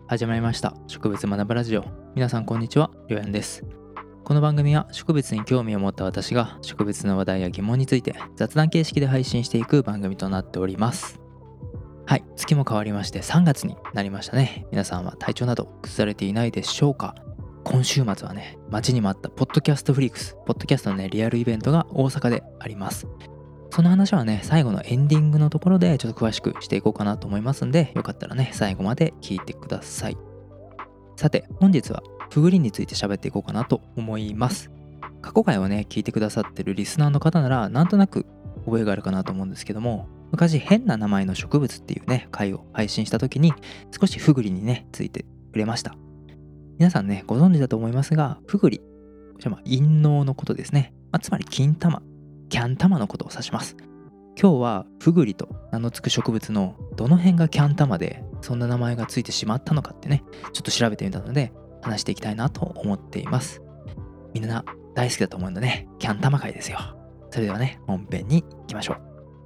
始まりました植物学ぶラジオ。皆さんこんにちは、りょうやんです。この番組は植物に興味を持った私が植物の話題や疑問について雑談形式で配信していく番組となっております。はい、月も変わりまして3月になりましたね。皆さんは体調など崩されていないでしょうか。今週末はね、待ちに待ったポッドキャストフリークス、ポッドキャストのね、リアルイベントが大阪であります。その話はね、最後のエンディングのところでちょっと詳しくしていこうかなと思いますんで、よかったらね、最後まで聞いてください。さて、本日はフグリンについて喋っていこうかなと思います。過去回をね、聞いてくださってるリスナーの方なら、なんとなく覚えがあるかなと思うんですけども、昔変な名前の植物っていうね、回を配信した時に、少しフグリンにね、ついてくれました。皆さんね、ご存知だと思いますが、フグリ、こちら陰嚢のことですね。つまり金玉、キャン玉のことを指します。今日はフグリと名の付く植物のどの辺がキャン玉でそんな名前がついてしまったのかってね、ちょっと調べてみたので話していきたいなと思っています。みんな大好きだと思うのでね、キャン玉会ですよ。それではね、本編に行きましょう。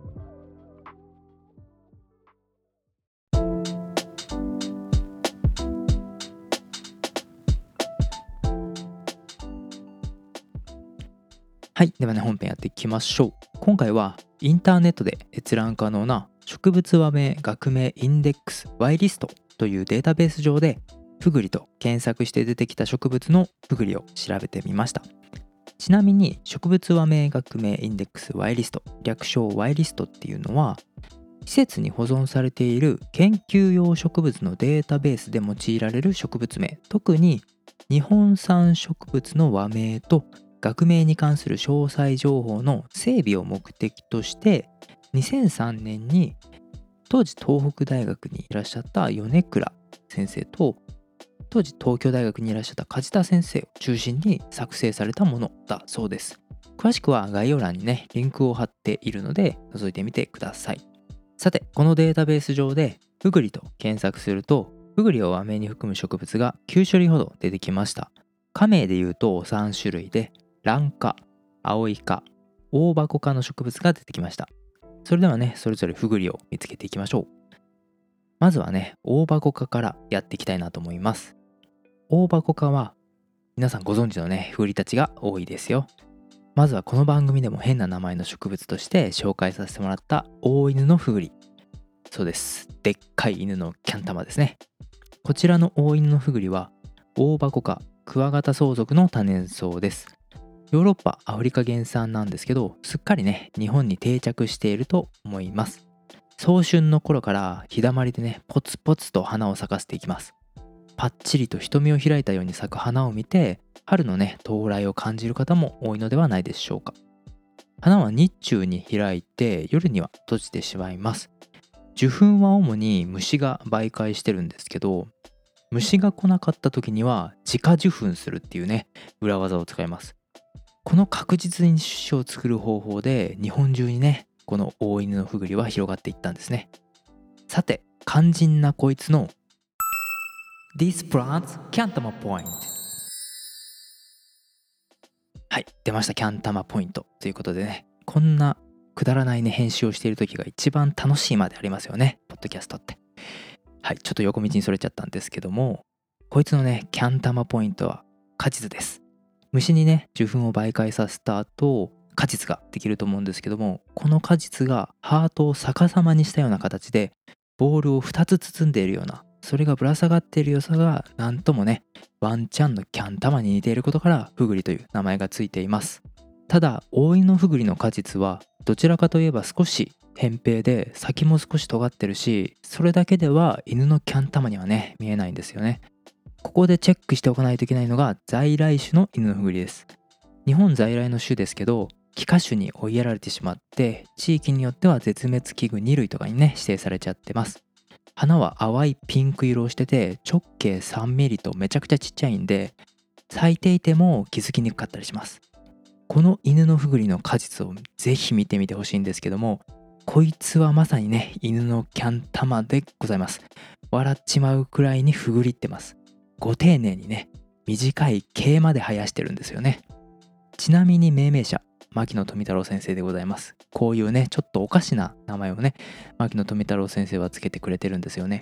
はい、ではね、本編やっていきましょう。今回はインターネットで閲覧可能な植物和名学名インデックス Y リストというデータベース上でフグリと検索して出てきた植物のフグリを調べてみました。ちなみに植物和名学名インデックス Y リスト、略称 Y リストっていうのは、施設に保存されている研究用植物のデータベースで用いられる植物名、特に日本産植物の和名と学名に関する詳細情報の整備を目的として2003年に当時東北大学にいらっしゃった米倉先生と当時東京大学にいらっしゃった梶田先生を中心に作成されたものだそうです。詳しくは概要欄にねリンクを貼っているので覗いてみてください。さて、このデータベース上でフグリと検索するとフグリを和名に含む植物が9種類ほど出てきました。科名でいうと3種類で蘭科、青イ科、大箱科の植物が出てきました。それではね、それぞれフグリを見つけていきましょう。まずはね、大箱科からやっていきたいなと思います。大箱科は皆さんご存知のね、フグリたちが多いですよ。まずはこの番組でも変な名前の植物として紹介させてもらった大犬のフグリ。そうです。でっかい犬のキャン玉ですね。こちらの大犬のフグリは大箱科クワガタ相属の多年草です。ヨーロッパ、アフリカ原産なんですけど、すっかりね、日本に定着していると思います。早春の頃から日だまりでね、ポツポツと花を咲かせていきます。パッチリと瞳を開いたように咲く花を見て、春のね、到来を感じる方も多いのではないでしょうか。花は日中に開いて、夜には閉じてしまいます。受粉は主に虫が媒介してるんですけど、虫が来なかった時には自家受粉するっていうね、裏技を使います。この確実に種子を作る方法で日本中にね、この大犬のフグリは広がっていったんですね。さて、肝心なこいつの This plant's Cantama Point。 はい、出ました、キャンタマポイントということでね、こんなくだらないね編集をしている時が一番楽しいまでありますよね、ポッドキャストって。はい、ちょっと横道にそれちゃったんですけども、こいつのねキャンタマポイントは果実です。虫にね受粉を媒介させた後、果実ができると思うんですけども、この果実がハートを逆さまにしたような形でボールを2つ包んでいるような、それがぶら下がっている良さがなんともねワンちゃんのキャン玉に似ていることからフグリという名前がついています。ただ大犬のフグリの果実はどちらかといえば少し扁平で先も少し尖ってるし、それだけでは犬のキャン玉にはね見えないんですよね。ここでチェックしておかないといけないのが在来種の犬のフグリです。日本在来の種ですけど、寄花種に追いやられてしまって地域によっては絶滅危惧2類とかにね指定されちゃってます。花は淡いピンク色をしてて直径3ミリとめちゃくちゃちっちゃいんで、咲いていても気づきにくかったりします。この犬のフグリの果実をぜひ見てみてほしいんですけども、こいつはまさにね犬のキャン玉でございます。笑っちまうくらいにフグリってます。ご丁寧にね短い毛まで生やしてるんですよね。ちなみに命名者牧野富太郎先生でございます。こういうねちょっとおかしな名前をね牧野富太郎先生はつけてくれてるんですよね。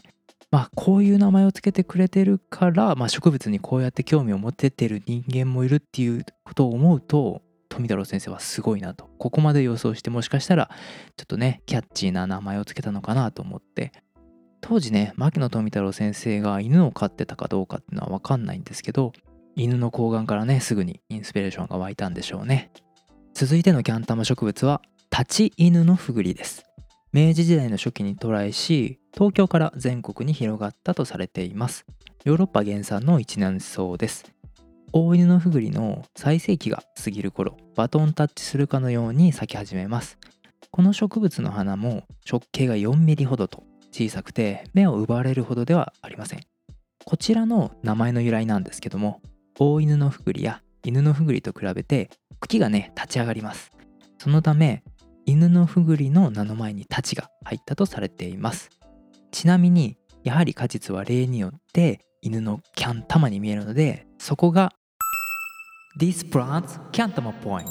こういう名前をつけてくれてるから、植物にこうやって興味を持ててる人間もいるっていうことを思うと、富太郎先生はすごいなと、ここまで予想して、もしかしたらちょっとねキャッチーな名前をつけたのかなと思って。当時ね、牧野富太郎先生が犬を飼ってたかどうかっていうのは分かんないんですけど、犬の睾丸からねすぐにインスピレーションが湧いたんでしょうね。続いてのキャンタマ植物は立ち犬のふぐりです。明治時代の初期に渡来し、東京から全国に広がったとされています。ヨーロッパ原産の一年草です。大犬のふぐりの最盛期が過ぎる頃、バトンタッチするかのように咲き始めます。この植物の花も直径が4ミリほどと小さくて、目を奪われるほどではありません。こちらの名前の由来なんですけども、大犬のふぐりや犬のふぐりと比べて茎がね立ち上がります。そのため犬のふぐりの名の前に太刀が入ったとされています。ちなみにやはり果実は例によって犬のキャンタマに見えるので、そこが This plant's Cantama Point。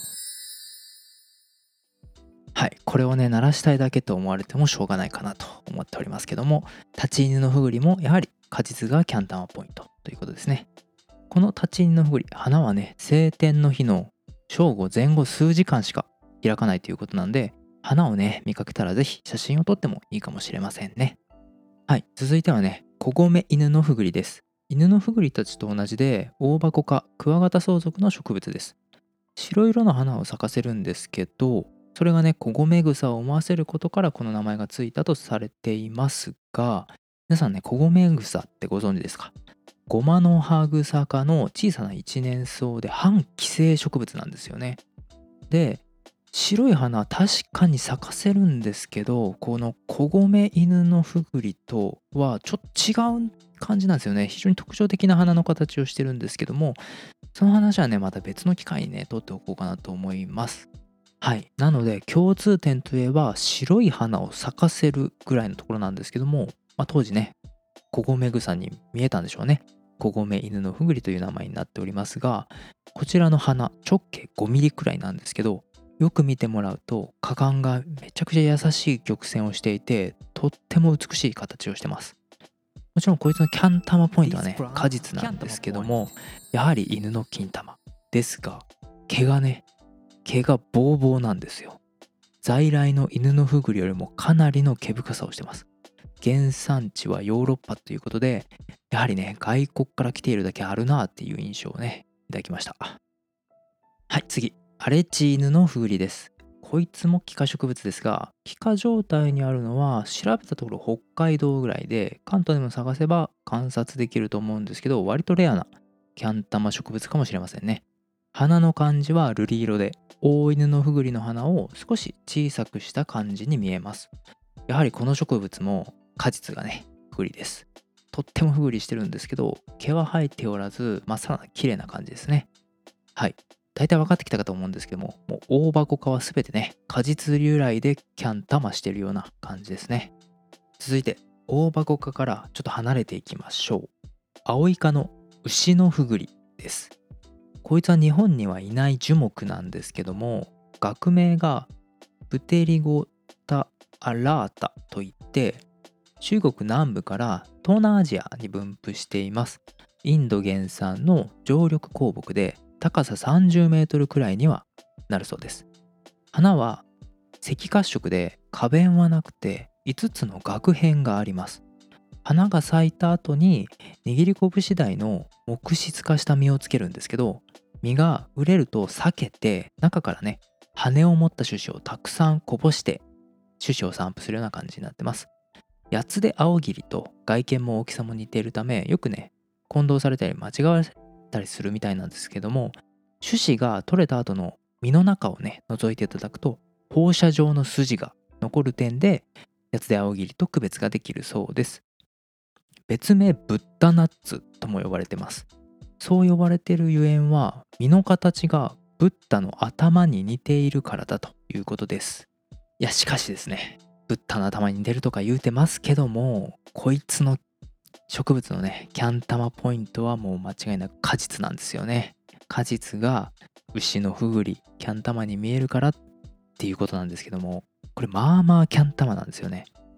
はい、これをね鳴らしたいだけと思われてもしょうがないかなと思っておりますけども、立ち犬のふぐりもやはり果実がキャンタマポイントということですね。この立ち犬のふぐり、花はね晴天の日の正午前後数時間しか開かないということなんで、花をね見かけたらぜひ写真を撮ってもいいかもしれませんね。はい、続いてはねコゴメ犬のふぐりです。犬のふぐりたちと同じで大箱科クワガタ相属の植物です。白色の花を咲かせるんですけど、それがねコゴメグサを思わせることからこの名前がついたとされていますが、皆さんねコゴメグサってご存知ですか？ゴマの葉草科の小さな一年草で半寄生植物なんですよね。で、白い花は確かに咲かせるんですけど、このコゴメ犬のふぐりとはちょっと違う感じなんですよね。非常に特徴的な花の形をしてるんですけども、その話はねまた別の機会にね取っておこうかなと思います。はい、なので共通点といえば白い花を咲かせるぐらいのところなんですけども、当時ねコゴメグサに見えたんでしょうね。コゴメ犬のふぐりという名前になっておりますが、こちらの花直径5ミリくらいなんですけど、よく見てもらうと花冠がめちゃくちゃ優しい曲線をしていて、とっても美しい形をしてます。もちろんこいつのキャンタマポイントはね果実なんですけども、やはり犬の金玉ですが、毛がボーボーなんですよ。在来の犬のふぐりよりもかなりの毛深さをしてます。原産地はヨーロッパということで、やはりね外国から来ているだけあるなっていう印象をねいただきました。はい、次、アレチ犬のふぐりです。こいつも寄花植物ですが、寄花状態にあるのは調べたところ北海道ぐらいで、関東でも探せば観察できると思うんですけど、割とレアなキャンタマ植物かもしれませんね。花の感じは瑠璃色で、大犬のふぐりの花を少し小さくした感じに見えます。やはりこの植物も果実がねふぐりです。とってもふぐりしてるんですけど、毛は生えておらずまっさらな綺麗な感じですね。はい、大体分かってきたかと思うんですけども、もう大箱科は全てね果実由来でキャンタマしてるような感じですね。続いて大箱科からちょっと離れていきましょう。アオイ科の牛のふぐりです。こいつは日本にはいない樹木なんですけども、学名がプテリゴタアラータといって、中国南部から東南アジアに分布しています。インド原産の常緑高木で、高さ30メートルくらいにはなるそうです。花は赤褐色で花弁はなくて5つの萼片があります。花が咲いた後に握り拳大の木質化した実をつけるんですけど、実が熟れると裂けて中からね羽を持った種子をたくさんこぼして種子を散布するような感じになってます。八つで青桐と外見も大きさも似ているため、よくね混同されたり間違われたりするみたいなんですけども、種子が取れた後の実の中をね覗いていただくと放射状の筋が残る点で八つで青桐と区別ができるそうです。別名ブッダナッツとも呼ばれてます。そう呼ばれているゆえんは実の形がブッダの頭に似ているからだということです。いやしかしですね、ブッダの頭に似てるとか言うてますけども、こいつの植物のねキャンタマポイントはもう間違いなく果実なんですよね。果実が牛のふぐりキャンタマに見えるからっていうことなんですけども、これまあまあキャンタマなんですよね。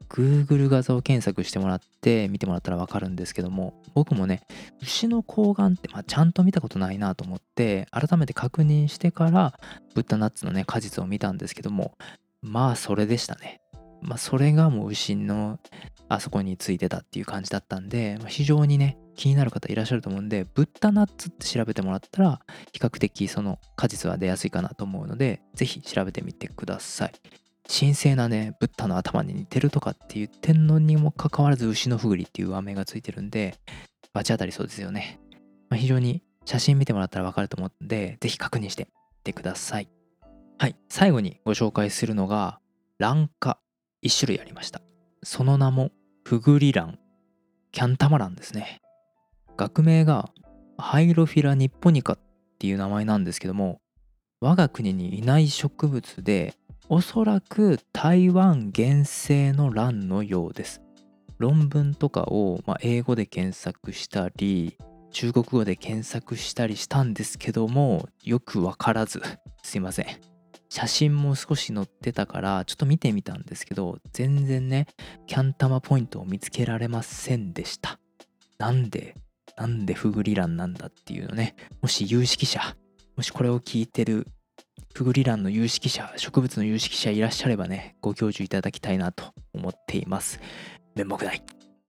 Google 画像検索してもらって見てもらったらわかるんですけども、僕もね、牛の睾丸って、ちゃんと見たことないなと思って、改めて確認してから、ブッダナッツのね、果実を見たんですけども、それでしたね。それがもう牛のあそこについてたっていう感じだったんで、非常にね、気になる方いらっしゃると思うんで、ブッダナッツって調べてもらったら、比較的その果実は出やすいかなと思うので、ぜひ調べてみてください。神聖なね、ブッダの頭に似てるとかって言ってんのにもかかわらず牛のふぐりっていう和名がついてるんで、罰当たりそうですよね。非常に写真見てもらったらわかると思うんで、ぜひ確認してみてください。はい、最後にご紹介するのが、蘭花。1種類ありました。その名も、フグリラン、キャンタマランですね。学名が、ハイロフィラニッポニカっていう名前なんですけども、我が国にいない植物で、おそらく台湾原生の蘭のようです。論文とかを、英語で検索したり、中国語で検索したりしたんですけども、よくわからず、すいません。写真も少し載ってたからちょっと見てみたんですけど、全然ね、キャンタマポイントを見つけられませんでした。なんでフグリランなんだっていうのね、もし有識者、もしこれを聞いてるフグリランの有識者、植物の有識者いらっしゃればね、ご教授いただきたいなと思っています。面目ない。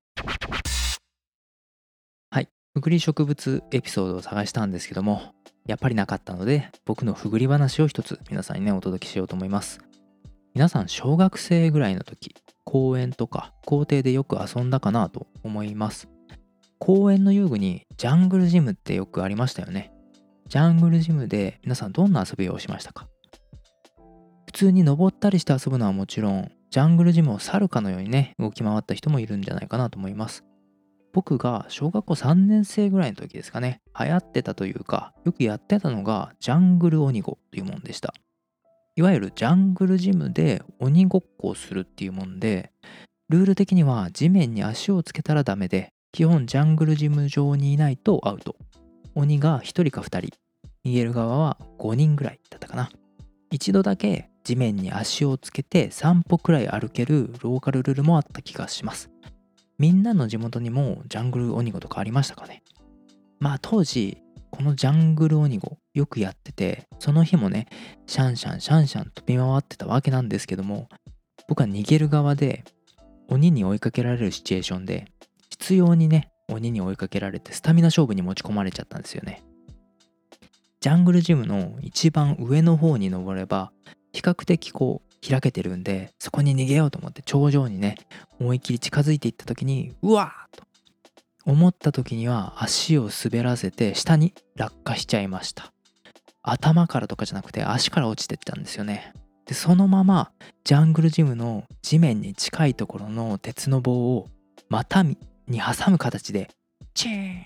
はい、フグリ植物エピソードを探したんですけども、やっぱりなかったので、僕のふぐり話を一つ皆さんにね、お届けしようと思います。皆さん、小学生ぐらいの時、公園とか校庭でよく遊んだかなと思います。公園の遊具にジャングルジムってよくありましたよね。ジャングルジムで皆さんどんな遊びをしましたか？普通に登ったりして遊ぶのはもちろん、ジャングルジムを去るかのようにね、動き回った人もいるんじゃないかなと思います。僕が小学校3年生ぐらいの時ですかね、流行ってたというか、よくやってたのがジャングル鬼ごというもんでした。いわゆるジャングルジムで鬼ごっこをするっていうもんで、ルール的には地面に足をつけたらダメで、基本ジャングルジム上にいないとアウト。鬼が1人か2人、逃げる側は5人ぐらいだったかな。一度だけ地面に足をつけて3歩くらい歩けるローカルルールもあった気がします。みんなの地元にもジャングル鬼ごとかありましたかね？当時このジャングル鬼ごよくやってて、その日もね、シャンシャンシャンシャン飛び回ってたわけなんですけども、僕は逃げる側で鬼に追いかけられるシチュエーションで、必要にね、鬼に追いかけられてスタミナ勝負に持ち込まれちゃったんですよね。ジャングルジムの一番上の方に登れば、比較的開けてるんで、そこに逃げようと思って頂上にね、思いっきり近づいていった時に、うわーと思った時には足を滑らせて下に落下しちゃいました。頭からとかじゃなくて足から落ちてったんですよね。で、そのままジャングルジムの地面に近いところの鉄の棒を股に挟む形でチーン。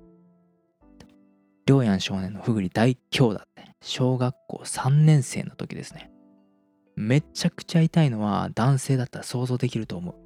りょうやん少年のふぐり大強打って小学校3年生の時ですね。めちゃくちゃ痛いのは男性だったら想像できると思う。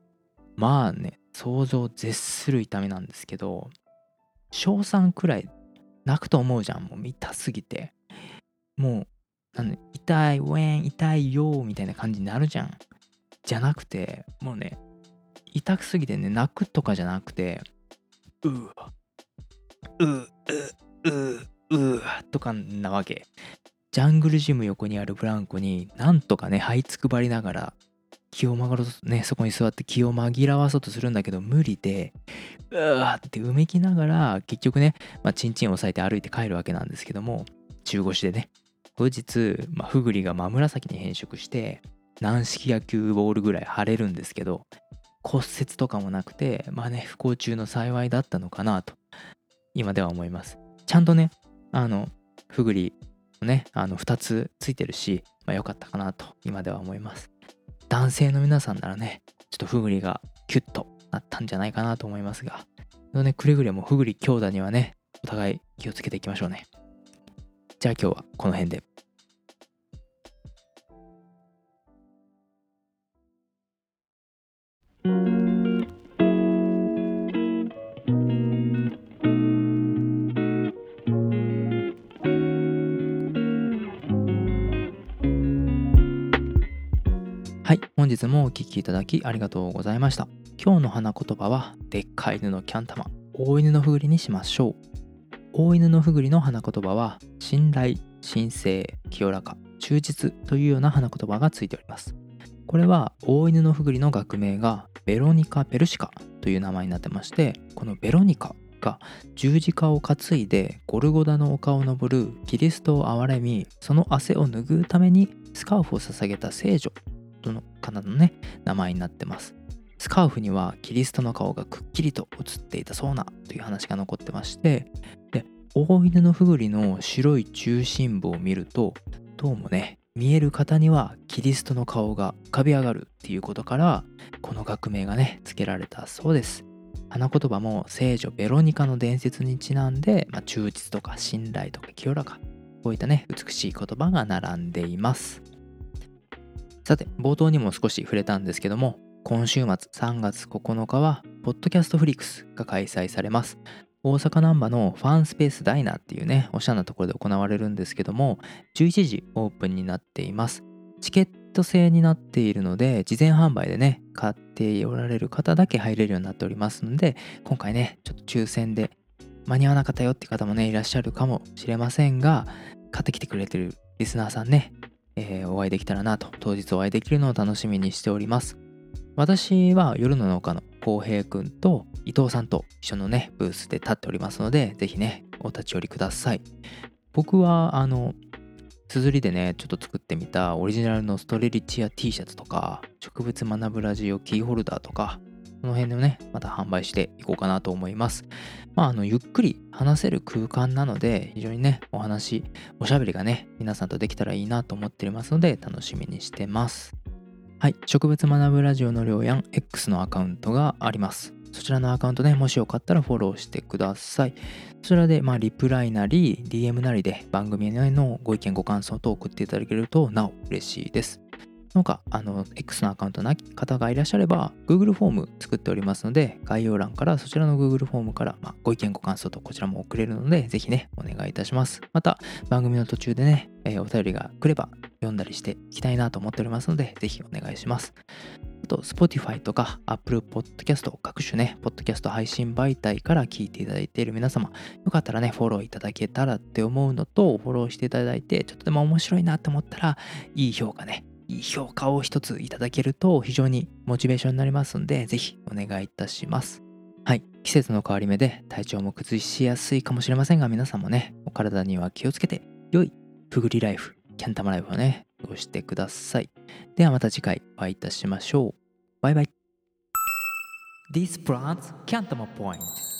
想像を絶する痛みなんですけど、小3くらい泣くと思うじゃん。もう痛すぎて。もう、痛い、ウェーン、痛いよみたいな感じになるじゃん。じゃなくて、もうね、痛くすぎてね、泣くとかじゃなくて、うー、うー、うー、うーとかなわけ。ジャングルジム横にあるブランコになんとかね、這いつくばりながら、気を紛らわそうとね、そこに座って気を紛らわそうとするんだけど無理で、うわーってうめきながら、結局ね、チンチンを押さえて歩いて帰るわけなんですけども、中腰でね、後日、フグリが真紫に変色して、軟式野球ボールぐらい腫れるんですけど、骨折とかもなくて、不幸中の幸いだったのかなと、今では思います。ちゃんとね、フグリね、2つついてるし、良かったかなと今では思います。男性の皆さんならね、ちょっとフグリがキュッとなったんじゃないかなと思いますが、くれぐれもフグリ強打にはね、お互い気をつけていきましょうね。じゃあ今日はこの辺で。はい、 本日もお聞きいただきありがとうございました。今日の花言葉はでっかい犬のキャン玉、大犬のふぐりにしましょう。大犬のふぐりの花言葉は信頼、神聖、清らか、忠実というような花言葉がついております。これは大犬のふぐりの学名がベロニカ・ペルシカという名前になってまして、このベロニカが十字架を担いでゴルゴダの丘を登るキリストを憐れみ、その汗を拭うためにスカーフを捧げた聖女との方のね名前になってます。スカーフにはキリストの顔がくっきりと写っていたそうなという話が残ってまして、で大犬のふぐりの白い中心部を見ると、どうもね見える方にはキリストの顔が浮かび上がるっていうことから、この学名がね付けられたそうです。花言葉も聖女ベロニカの伝説にちなんで、忠実とか信頼とか清らか、こういったね美しい言葉が並んでいます。さて、冒頭にも少し触れたんですけども、今週末3月9日はポッドキャストフリックスが開催されます。大阪難波のファンスペースダイナーっていうねおしゃれなところで行われるんですけども、11時オープンになっています。チケット制になっているので、事前販売でね買っておられる方だけ入れるようになっておりますので、今回ねちょっと抽選で間に合わなかったよっていう方もねいらっしゃるかもしれませんが、買ってきてくれてるリスナーさんね、お会いできたらなと、当日お会いできるのを楽しみにしております。私は夜の農家の浩平くんと伊藤さんと一緒のねブースで立っておりますので、ぜひねお立ち寄りください。僕は綴りでねちょっと作ってみたオリジナルのストレリチア T シャツとか、植物学ぶラジオキーホルダーとか、この辺でねまた販売していこうかなと思います。ゆっくり話せる空間なので、非常にねおしゃべりがね皆さんとできたらいいなと思っていますので、楽しみにしてます。はい、植物学ぶラジオのりょうやん X のアカウントがあります。そちらのアカウントね、もしよかったらフォローしてください。そちらでリプライなり DM なりで番組へのご意見ご感想と送っていただけるとなお嬉しいです。なんかX のアカウントな方がいらっしゃれば Google フォーム作っておりますので、概要欄からそちらの Google フォームからご意見ご感想とこちらも送れるので、ぜひねお願いいたします。また番組の途中でね、お便りが来れば読んだりしていきたいなと思っておりますので、ぜひお願いします。あと Spotify とか Apple Podcast 各種ねポッドキャスト配信媒体から聞いていただいている皆様、よかったらねフォローいただけたらって思うのと、フォローしていただいてちょっとでも面白いなと思ったらいい評価を一ついただけると非常にモチベーションになりますので、ぜひお願いいたします。はい、季節の変わり目で体調も崩しやすいかもしれませんが、皆さんもねお体には気をつけて良いふぐりライフ、キャンタマライフをね過ごしてください。ではまた次回お会いいたしましょう。バイバイ。This plant's Cantama Point